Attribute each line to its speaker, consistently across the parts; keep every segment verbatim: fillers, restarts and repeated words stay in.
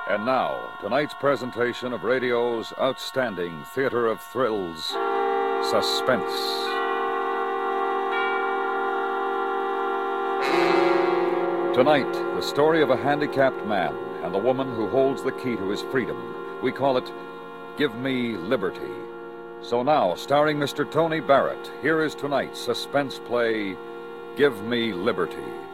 Speaker 1: And now, tonight's presentation of radio's outstanding theater of thrills, Suspense. Tonight, the story of a handicapped man and the woman who holds the key to his freedom. We call it Give Me Liberty. So now, starring Mister Tony Barrett, here is tonight's suspense play, Give Me Liberty.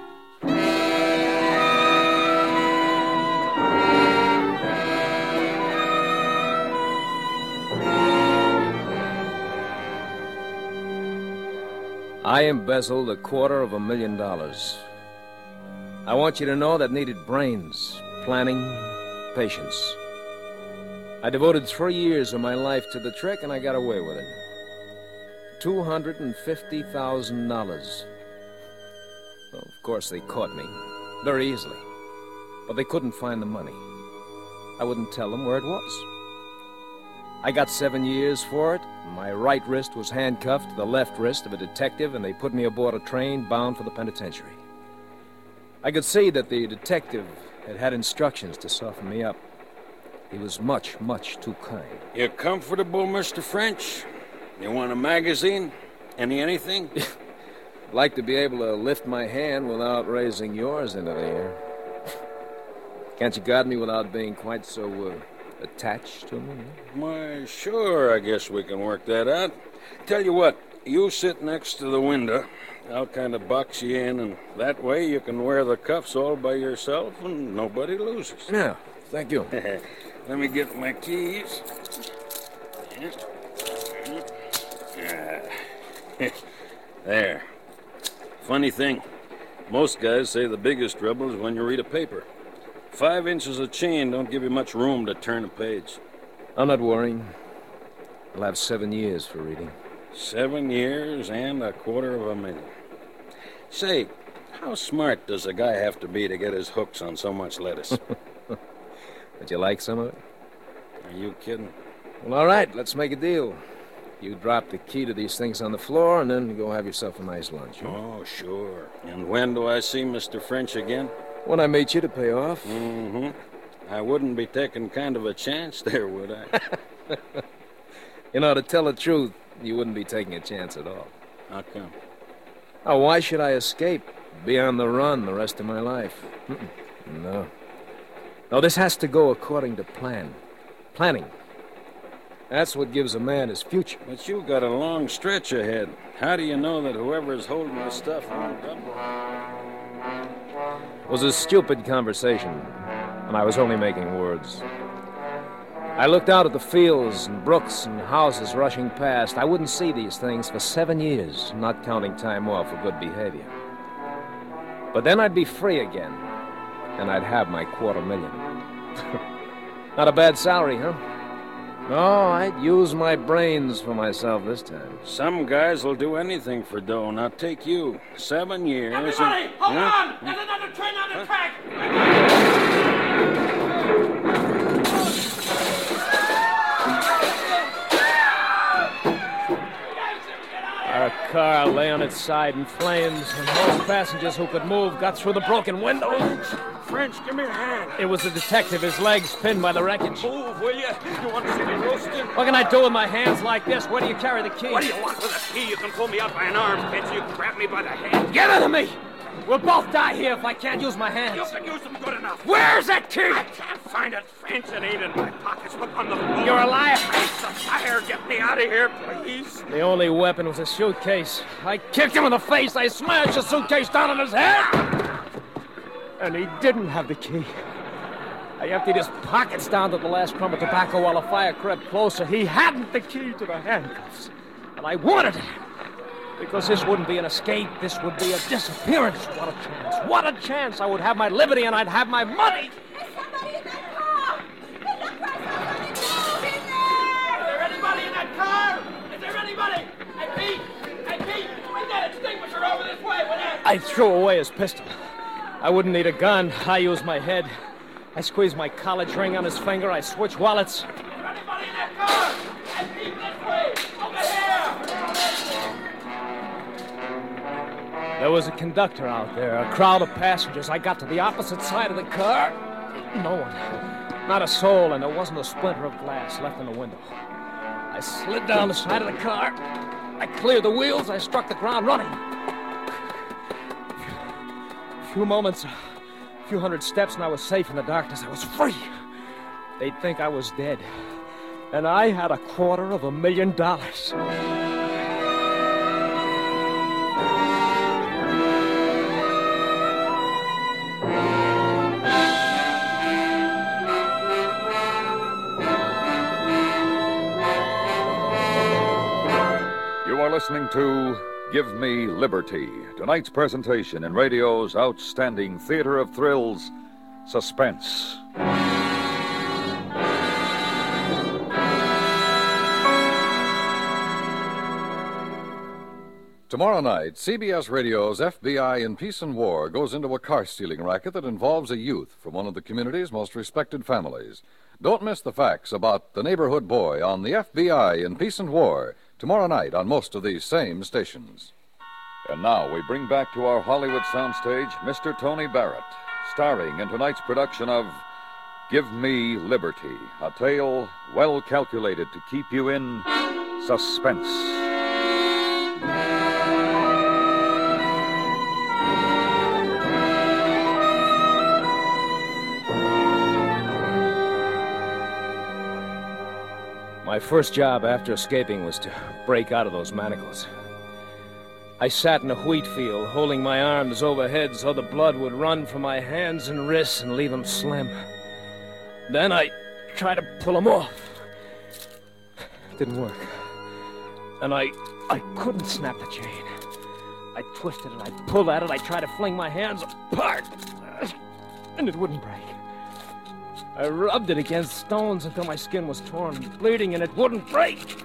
Speaker 2: I embezzled a quarter of a million dollars. I want you to know that needed brains, planning, patience. I devoted three years of my life to the trick, and I got away with it. two hundred fifty thousand dollars. Well, of course, they caught me very easily, but they couldn't find the money. I wouldn't tell them where it was. I got seven years for it. My right wrist was handcuffed to the left wrist of a detective, and they put me aboard a train bound for the penitentiary. I could see that the detective had had instructions to soften me up. He was much, much too kind.
Speaker 3: You comfortable, Mister French? You want a magazine? Any anything?
Speaker 2: I'd like to be able to lift my hand without raising yours into the air. Can't you guard me without being quite so uh, attached to me?
Speaker 3: Why, sure, I guess we can work that out. Tell you what, you sit next to the window. I'll kind of box you in, and that way you can wear the cuffs all by yourself and nobody loses.
Speaker 2: Yeah, thank you.
Speaker 3: Let me get my keys. There. Funny thing, most guys say the biggest trouble is when you read a paper. Five inches of chain don't give you much room to turn a page.
Speaker 2: I'm not worrying. I'll have seven years for reading.
Speaker 3: Seven years and a quarter of a million. Say, how smart does a guy have to be to get his hooks on so much lettuce?
Speaker 2: Would you like some of it?
Speaker 3: Are you kidding?
Speaker 2: Well, all right, let's make a deal. You drop the key to these things on the floor, and then go have yourself a nice lunch. Huh?
Speaker 3: Oh, sure. And when do I see Mister French again?
Speaker 2: When I meet you to pay off.
Speaker 3: Mm-hmm. I wouldn't be taking kind of a chance there, would I?
Speaker 2: You know, to tell the truth, you wouldn't be taking a chance at all.
Speaker 3: How come?
Speaker 2: Oh, why should I escape? Be on the run the rest of my life? Mm-mm. No. No, this has to go according to plan. Planning. That's what gives a man his future.
Speaker 3: But you've got a long stretch ahead. How do you know that whoever's holding the stuff won't double?
Speaker 2: It was a stupid conversation, and I was only making words. I looked out at the fields and brooks and houses rushing past. I wouldn't see these things for seven years, not counting time off for good behavior. But then I'd be free again, and I'd have my quarter million. Not a bad salary, huh? No, I'd use my brains for myself this time.
Speaker 3: Some guys will do anything for dough. Now take you. Seven years.
Speaker 4: Everybody,
Speaker 3: and...
Speaker 4: hold
Speaker 3: huh?
Speaker 4: on! There's another train on the huh? track!
Speaker 2: Our car lay on its side in flames, and most passengers who could move got through the broken windows.
Speaker 3: French, give me a hand.
Speaker 2: It was the detective, his legs pinned by the wreckage.
Speaker 3: Move, will you? You want to see me roasted?
Speaker 2: What can I do with my hands like this? Where do you carry the key?
Speaker 4: What do you want with a key? You can pull me out by an arm, can't you? You can grab me by the hand.
Speaker 2: Get rid of me! We'll both die here if I can't use my hands.
Speaker 4: You can use them good enough.
Speaker 2: Where's that key?
Speaker 4: I can't find it, French. It ain't in my pockets. Look on the floor.
Speaker 2: You're a liar.
Speaker 4: Face the fire. Get me out of here, please.
Speaker 2: The only weapon was a suitcase. I kicked him in the face. I smashed the suitcase down on his head. And he didn't have the key. I emptied his pockets down to the last crumb of tobacco while the fire crept closer. He hadn't the key to the handcuffs. And I wanted it. Because this wouldn't be an escape. This would be a disappearance. What a chance. What a chance. I would have my liberty and I'd have my money.
Speaker 5: There's somebody in that car! In the press, somebody move in there!
Speaker 4: Is there anybody in that car? Is there anybody? Hey, Pete! Hey, Pete! Bring that extinguisher over this way, will you?
Speaker 2: I threw away his pistol. I wouldn't need a gun. I used my head. I squeezed my college ring on his finger. I switched wallets.
Speaker 4: Is there anybody in that car? Hey, Pete, this way! Over here!
Speaker 2: There was a conductor out there, a crowd of passengers. I got to the opposite side of the car. No one. Not a soul, and there wasn't a splinter of glass left in the window. I slid down the side of the car. I cleared the wheels. I struck the ground running. A few moments, a few hundred steps, and I was safe in the darkness. I was free. They'd think I was dead. And I had a quarter of a million dollars.
Speaker 1: You are listening to Give Me Liberty, tonight's presentation in radio's outstanding theater of thrills, Suspense.
Speaker 6: Tomorrow night, C B S Radio's F B I in Peace and War goes into a car-stealing racket that involves a youth from one of the community's most respected families. Don't miss the facts about the neighborhood boy on the F B I in Peace and War tomorrow night on most of these same stations.
Speaker 1: And now we bring back to our Hollywood soundstage Mister Tony Barrett, starring in tonight's production of Give Me Liberty, a tale well calculated to keep you in suspense.
Speaker 2: My first job after escaping was to break out of those manacles. I sat in a wheat field, holding my arms overhead so the blood would run from my hands and wrists and leave them slim. Then I tried to pull them off. It didn't work. And I, I couldn't snap the chain. I twisted it, I pulled at it, I tried to fling my hands apart, and it wouldn't break. I rubbed it against stones until my skin was torn and bleeding, and it wouldn't break.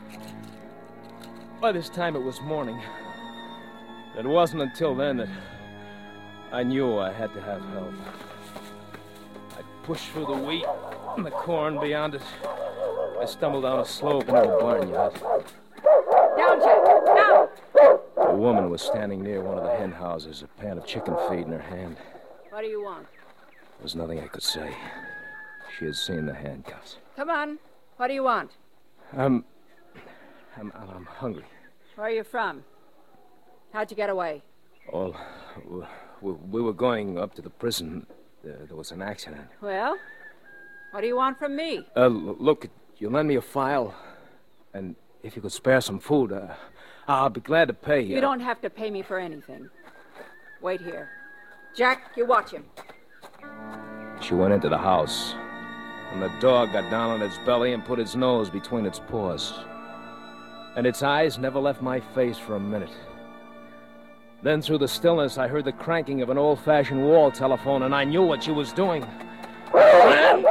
Speaker 2: By this time, it was morning. It wasn't until then that I knew I had to have help. I pushed through the wheat and the corn beyond it. I stumbled down a slope into a barnyard.
Speaker 5: Down, Jack, down!
Speaker 2: A woman was standing near one of the hen houses, a pan of chicken feed in her hand.
Speaker 5: What do you want?
Speaker 2: There was nothing I could say. She had seen the handcuffs.
Speaker 5: Come on. What do you want?
Speaker 2: I'm... I'm, I'm hungry.
Speaker 5: Where are you from? How'd you get away?
Speaker 2: Oh, we, we were going up to the prison. Uh, there was an accident.
Speaker 5: Well, what do you want from me?
Speaker 2: Uh, l- look, you lend me a file, and if you could spare some food, uh, I'll be glad to pay you.
Speaker 5: You don't have to pay me for anything. Wait here. Jack, you watch him.
Speaker 2: She went into the house, and the dog got down on its belly and put its nose between its paws. And its eyes never left my face for a minute. Then through the stillness, I heard the cranking of an old-fashioned wall telephone, and I knew what she was doing. Then...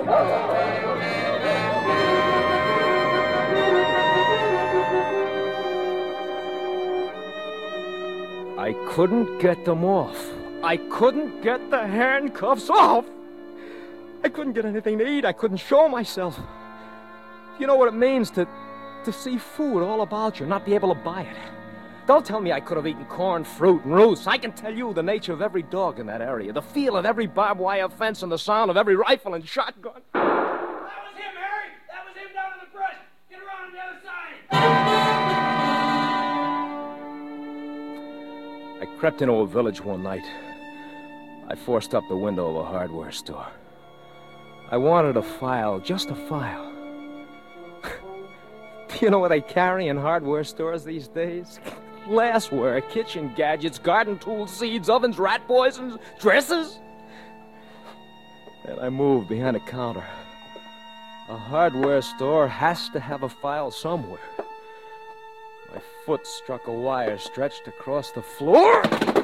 Speaker 2: I couldn't get them off. I couldn't get the handcuffs off. I couldn't get anything to eat. I couldn't show myself. You know what it means to, to see food all about you, not be able to buy it. Don't tell me I could have eaten corn, fruit, and roots. I can tell you the nature of every dog in that area, the feel of every barbed wire fence, and the sound of every rifle and shotgun.
Speaker 4: That was him, Harry! That was him down in the brush! Get around on the other side!
Speaker 2: I crept into a village one night. I forced up the window of a hardware store. I wanted a file, just a file. Do you know what they carry in hardware stores these days? Glassware, kitchen gadgets, garden tools, seeds, ovens, rat poisons, dresses. Then I moved behind a counter. A hardware store has to have a file somewhere. My foot struck a wire stretched across the floor.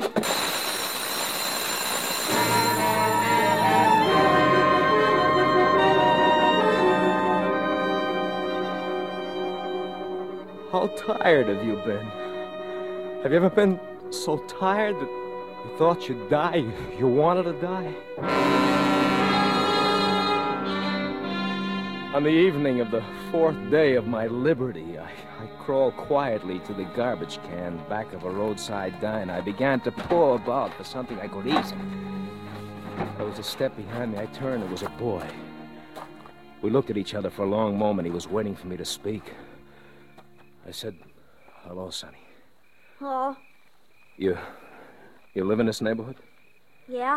Speaker 2: How tired have you been? Have you ever been so tired that you thought you'd die? You wanted to die? On the evening of the fourth day of my liberty, I, I crawled quietly to the garbage can back of a roadside diner. I began to paw about for something I could eat. There was a step behind me. I turned. It was a boy. We looked at each other for a long moment. He was waiting for me to speak. I said, hello, Sonny.
Speaker 5: Hello?
Speaker 2: You... you live in this neighborhood?
Speaker 5: Yeah?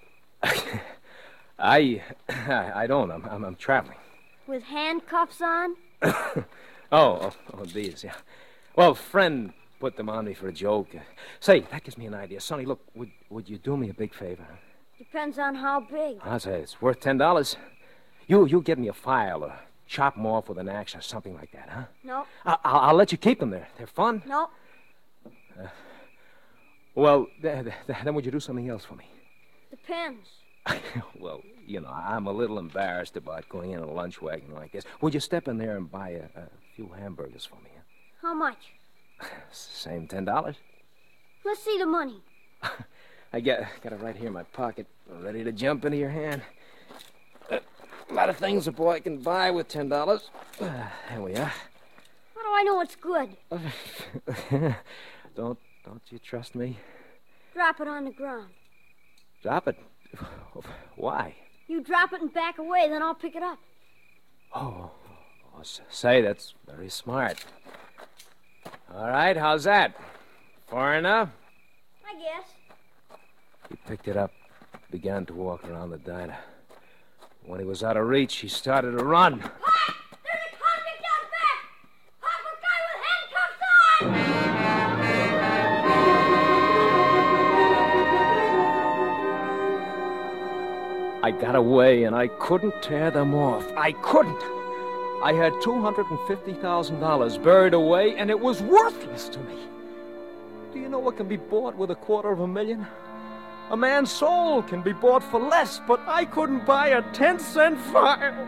Speaker 2: I... I don't. I'm, I'm, I'm traveling.
Speaker 5: With handcuffs on?
Speaker 2: oh, oh, oh, these, yeah. Well, friend put them on me for a joke. Uh, say, that gives me an idea. Sonny, look, would, would you do me a big favor?
Speaker 5: Depends on how big.
Speaker 2: I'll say it's worth ten dollars. You, you get me a file or chop them off with an axe or something like that, huh?
Speaker 5: No.
Speaker 2: I, I'll, I'll let you keep them there. They're fun.
Speaker 5: No.
Speaker 2: Uh, well, th- th- then would you do something else for me?
Speaker 5: Depends.
Speaker 2: Well, you know, I'm a little embarrassed about going in a lunch wagon like this. Would you step in there and buy a, a few hamburgers for me? Huh?
Speaker 5: How much?
Speaker 2: Same ten dollars.
Speaker 5: Let's see the money.
Speaker 2: I got, got it right here in my pocket, ready to jump into your hand. Uh, a lot of things a boy can buy with ten dollars. Uh, there we are.
Speaker 5: How do I know it's good?
Speaker 2: don't, don't you trust me?
Speaker 5: Drop it on the ground.
Speaker 2: Drop it? Why?
Speaker 5: You drop it and back away, then I'll pick it up.
Speaker 2: Oh, oh, say, that's very smart. All right, how's that? Far enough?
Speaker 5: I guess.
Speaker 2: He picked it up, began to walk around the diner. When he was out of reach, he started to run.
Speaker 5: Hot! There's a convict out back! Hot, with guy with handcuffs on!
Speaker 2: I got away, and I couldn't tear them off. I couldn't. I had two hundred fifty thousand dollars buried away, and it was worthless to me. Do you know what can be bought with a quarter of a million? A man's soul can be bought for less, but I couldn't buy a ten-cent file.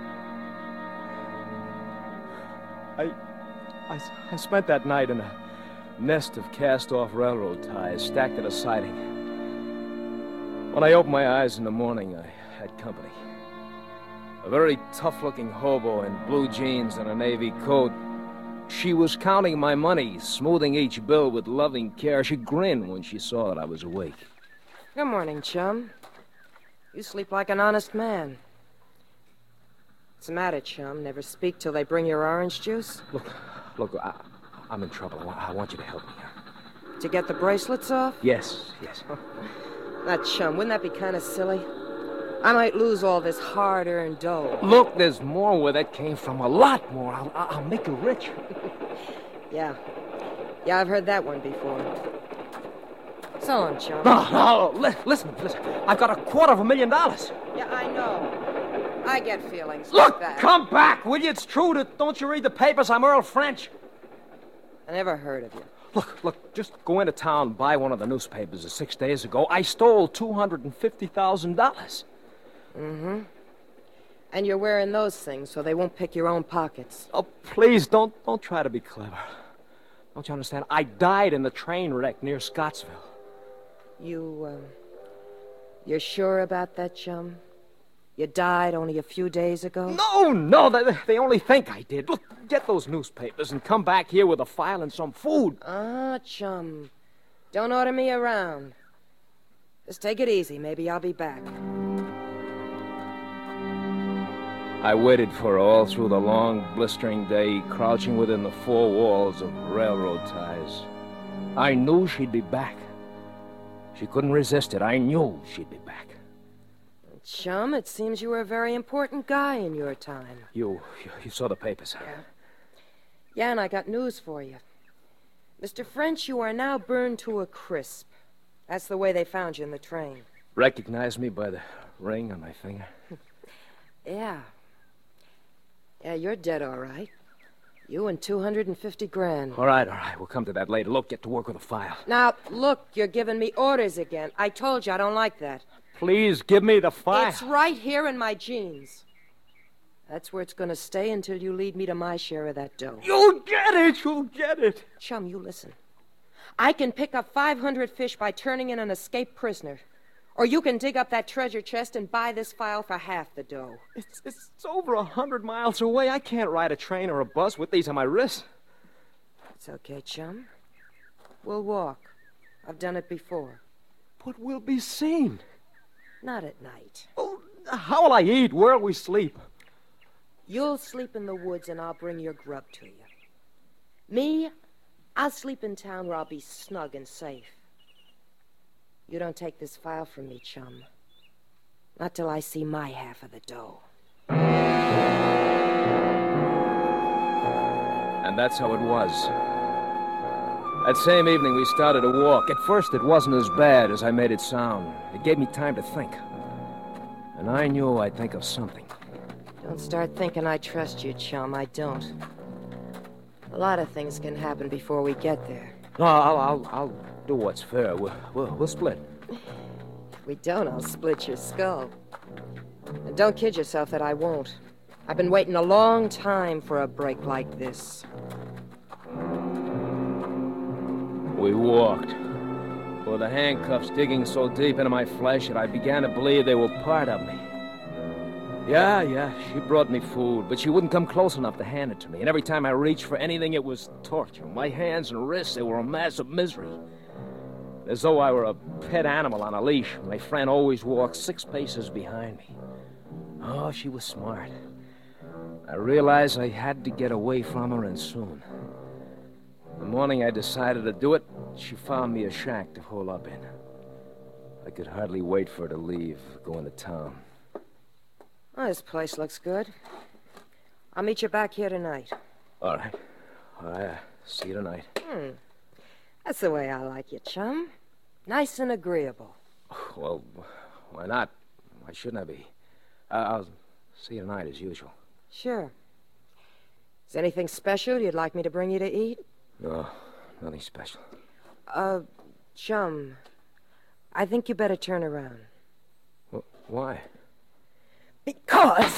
Speaker 2: I, I, I spent that night in a nest of cast-off railroad ties stacked at a siding. When I opened my eyes in the morning, I had company. A very tough-looking hobo in blue jeans and a navy coat. She was counting my money, smoothing each bill with loving care. She grinned when she saw that I was awake.
Speaker 7: Good morning, chum. You sleep like an honest man. What's the matter, chum? Never speak till they bring your orange juice?
Speaker 2: Look, look, I, I'm in trouble. I, I want you to help me here.
Speaker 7: To get the bracelets off?
Speaker 2: Yes, yes.
Speaker 7: Now, chum, wouldn't that be kind of silly? I might lose all this hard-earned dough.
Speaker 2: Look, there's more where that came from. A lot more. I'll, I'll make you rich.
Speaker 7: Yeah. Yeah, I've heard that one before. So long, chum.
Speaker 2: No, no, li- listen, listen. I've got a quarter of a million dollars.
Speaker 7: Yeah, I know. I get feelings
Speaker 2: Look,
Speaker 7: like that.
Speaker 2: come back, will you? It's true. That, don't you read the papers? I'm Earl French.
Speaker 7: I never heard of you.
Speaker 2: Look, look, just go into town and buy one of the newspapers. Six days ago, I stole two hundred fifty thousand dollars.
Speaker 7: Mm-hmm. And you're wearing those things so they won't pick your own pockets.
Speaker 2: Oh, please, don't don't try to be clever. Don't you understand? I died in the train wreck near Scottsville.
Speaker 7: You, uh... You're sure about that, chum? You died only a few days ago?
Speaker 2: No, no, they, they only think I did. Look, get those newspapers and come back here with a file and some food.
Speaker 7: Ah, chum. Don't order me around. Just take it easy. Maybe I'll be back.
Speaker 2: I waited for her all through the long, blistering day, crouching within the four walls of railroad ties. I knew she'd be back. She couldn't resist it. I knew she'd be back.
Speaker 7: Chum, it seems you were a very important guy in your time.
Speaker 2: You, you, you saw the papers.
Speaker 7: Yeah. Yeah, and I got news for you. Mister French, you are now burned to a crisp. That's the way they found you in the train.
Speaker 2: Recognize me by the ring on my finger?
Speaker 7: Yeah. Yeah, you're dead, all right. You and two hundred fifty grand.
Speaker 2: All right, all right. We'll come to that later. Look, get to work with a file.
Speaker 7: Now, look, you're giving me orders again. I told you I don't like that.
Speaker 2: Please, give me the file.
Speaker 7: It's right here in my jeans. That's where it's going to stay until you lead me to my share of that dough.
Speaker 2: You'll get it. You'll get it.
Speaker 7: Chum, you listen. I can pick up five hundred fish by turning in an escaped prisoner. Or you can dig up that treasure chest and buy this file for half the dough.
Speaker 2: It's, it's over a hundred miles away. I can't ride a train or a bus with these on my wrists.
Speaker 7: It's okay, chum. We'll walk. I've done it before.
Speaker 2: But we'll be seen.
Speaker 7: Not at night.
Speaker 2: Oh, how will I eat? Where'll we sleep?
Speaker 7: You'll sleep in the woods and I'll bring your grub to you. Me, I'll sleep in town where I'll be snug and safe. You don't take this file from me, chum. Not till I see my half of the dough.
Speaker 2: And that's how it was. That same evening, we started a walk. At first, it wasn't as bad as I made it sound. It gave me time to think. And I knew I'd think of something.
Speaker 7: Don't start thinking I trust you, chum. I don't. A lot of things can happen before we get there.
Speaker 2: No, I'll, I'll, I'll do what's fair. We'll, we'll, we'll split.
Speaker 7: If we don't, I'll split your skull. And don't kid yourself that I won't. I've been waiting a long time for a break like this.
Speaker 2: We walked, with the handcuffs digging so deep into my flesh that I began to believe they were part of me. Yeah, yeah, she brought me food, but she wouldn't come close enough to hand it to me. And every time I reached for anything, it was torture. My hands and wrists, they were a mass of misery. As though I were a pet animal on a leash. My friend always walked six paces behind me. Oh, she was smart. I realized I had to get away from her, and soon. The morning I decided to do it, she found me a shack to hole up in. I could hardly wait for her to leave, go into town.
Speaker 7: Oh, this place looks good. I'll meet you back here tonight.
Speaker 2: All right. All right. Uh, see you tonight.
Speaker 7: Hmm. That's the way I like you, chum. Nice and agreeable.
Speaker 2: Well, why not? Why shouldn't I be? Uh, I'll see you tonight as usual.
Speaker 7: Sure. Is there anything special you'd like me to bring you to eat?
Speaker 2: No, nothing special.
Speaker 7: Uh, chum, I think you better turn around.
Speaker 2: Well, why?
Speaker 7: Because...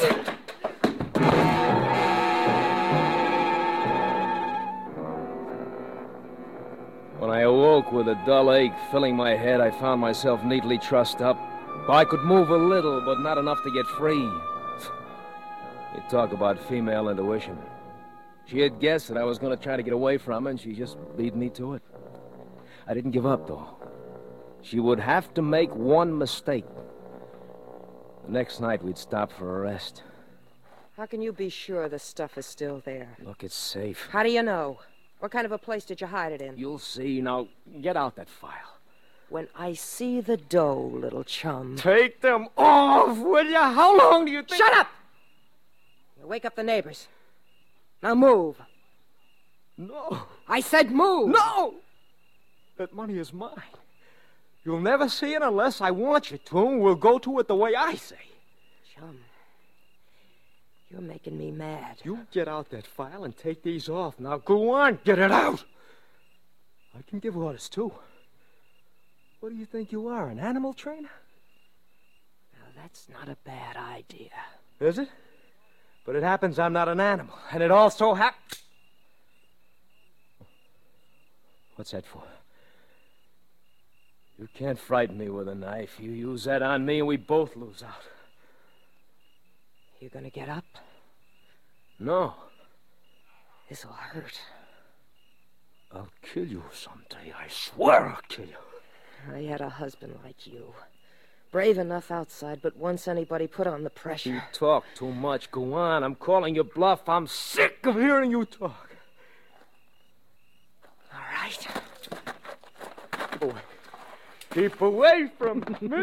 Speaker 2: When I awoke with a dull ache filling my head, I found myself neatly trussed up. I could move a little, but not enough to get free. You talk about female intuition. She had guessed that I was going to try to get away from her, and she just beat me to it. I didn't give up, though. She would have to make one mistake. The next night, we'd stop for a rest.
Speaker 7: How can you be sure the stuff is still there?
Speaker 2: Look, it's safe.
Speaker 7: How do you know? What kind of a place did you hide it in?
Speaker 2: You'll see. Now, get out that file.
Speaker 7: When I see the dough, little chum...
Speaker 2: Take them off, will you? How long do you think...
Speaker 7: Shut up! You'll wake up the neighbors. Now move.
Speaker 2: No.
Speaker 7: I said move!
Speaker 2: No! That money is mine. You'll never see it unless I want you to, and we'll go to it the way I say.
Speaker 7: Chum, you're making me mad.
Speaker 2: You get out that file and take these off. Now go on, get it out. I can give orders, too. What do you think you are, an animal trainer?
Speaker 7: Now, that's not a bad idea.
Speaker 2: Is it? But it happens I'm not an animal, and it also happens... What's that for? You can't frighten me with a knife. You use that on me, and we both lose out.
Speaker 7: You gonna get up?
Speaker 2: No.
Speaker 7: This'll hurt.
Speaker 2: I'll kill you someday. I swear I'll kill you.
Speaker 7: I had a husband like you. Brave enough outside, but once anybody put on the pressure...
Speaker 2: You talk too much. Go on. I'm calling your bluff. I'm sick of hearing you talk.
Speaker 7: All right.
Speaker 2: Keep away. Keep away from me.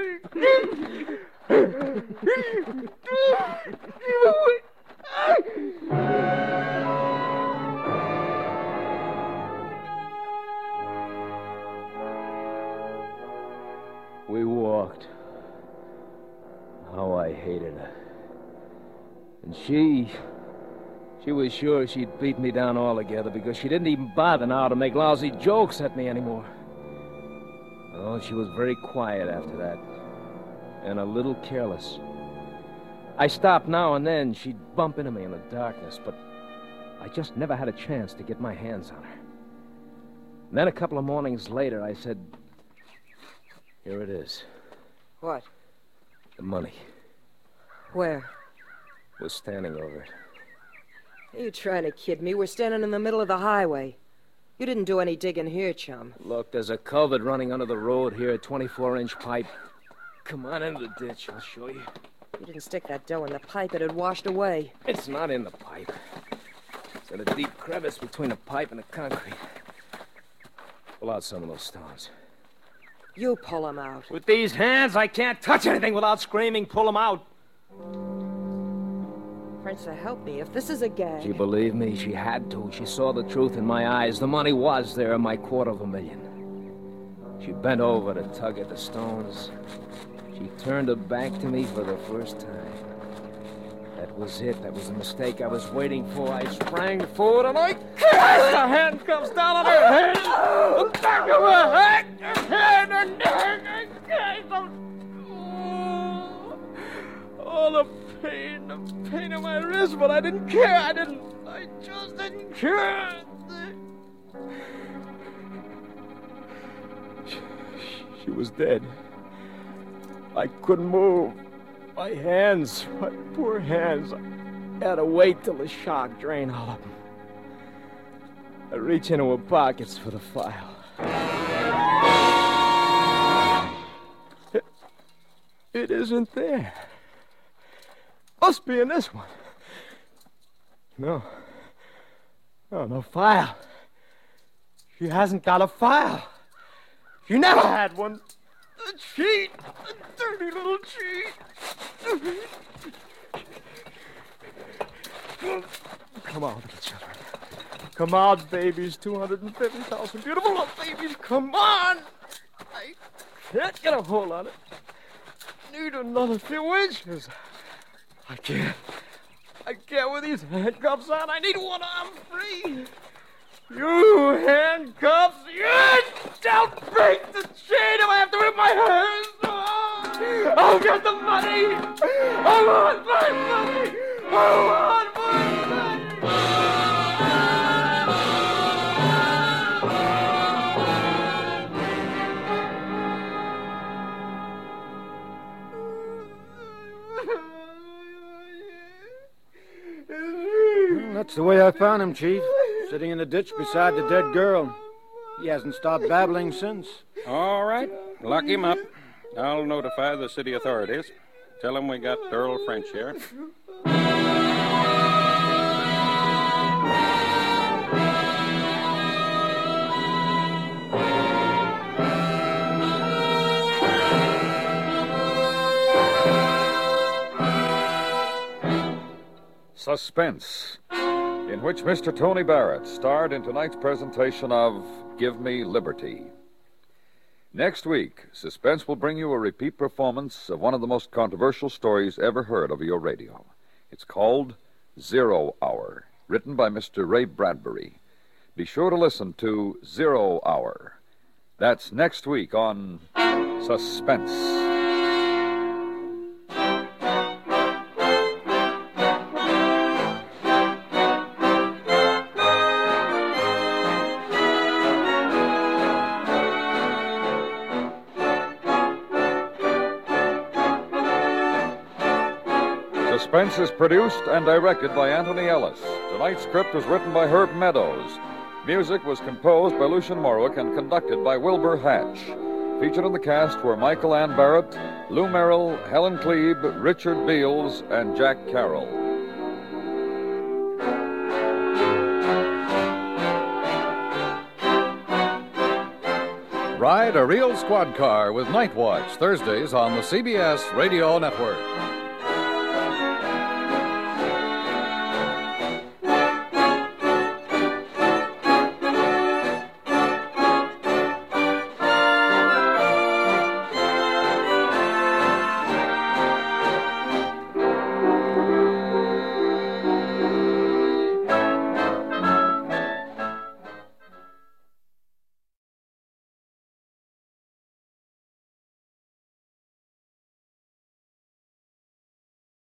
Speaker 2: We walked. How I hated her. And she... She was sure she'd beat me down altogether because she didn't even bother now to make lousy jokes at me anymore. Oh, she was very quiet after that. And a little careless. I stopped now and then. She'd bump into me in the darkness, but I just never had a chance to get my hands on her. And then a couple of mornings later, I said, here it is.
Speaker 7: What?
Speaker 2: The money.
Speaker 7: Where?
Speaker 2: Was standing over it.
Speaker 7: Are you trying to kid me? We're standing in the middle of the highway. You didn't do any digging here, chum.
Speaker 2: Look, there's a culvert running under the road here, a twenty-four inch pipe. Come on into the ditch, I'll show you.
Speaker 7: You didn't stick that dough in the pipe, it had washed away.
Speaker 2: It's not in the pipe. It's in a deep crevice between the pipe and the concrete. Pull out some of those stones.
Speaker 7: You pull them out.
Speaker 2: With these hands, I can't touch anything without screaming, pull them out.
Speaker 7: Prince, help me. If this is a gag...
Speaker 2: She believed me. She had to. She saw the truth in my eyes. The money was there, my quarter of a million. She bent over to tug at the stones. She turned her back to me for the first time. That was it. That was the mistake I was waiting for. I sprang forward and I cast the handcuffs down on her head. The back of her head. Her head and her head. Oh, the pain, the pain in my wrist, but I didn't care. I didn't. I just didn't care. She, she was dead. I couldn't move. My hands, my poor hands. I had to wait till the shock drained all of them. I reach into her pockets for the file. It, it isn't there. Must be in this one. No. No, no file. She hasn't got a file. She never had one. A cheat. A dirty little cheat. Come on, little children. Come on, babies. two hundred fifty thousand beautiful little babies. Come on. I can't get a hold on it. Need another few inches. I can't. I can't with these handcuffs on. I need one arm free. You handcuffs, you don't break the chain if I have to rip my hands. Oh, I'll get the money. I want my money. I want my money.
Speaker 8: That's the way I found him, Chief. Sitting in the ditch beside the dead girl. He hasn't stopped babbling since.
Speaker 3: All right, lock him up. I'll notify the city authorities. Tell them we got Earl French here.
Speaker 1: Suspense, in which Mister Tony Barrett starred in tonight's presentation of Give Me Liberty. Next week, Suspense will bring you a repeat performance of one of the most controversial stories ever heard over your radio. It's called Zero Hour, written by Mister Ray Bradbury. Be sure to listen to Zero Hour. That's next week on Suspense. Suspense is produced and directed by Anthony Ellis. Tonight's script was written by Herb Meadows. Music was composed by Lucian Morwick and conducted by Wilbur Hatch. Featured in the cast were Michael Ann Barrett, Lou Merrill, Helen Klebe, Richard Beals, and Jack Carroll.
Speaker 6: Ride a real squad car with Night Watch, Thursdays on the C B S Radio Network.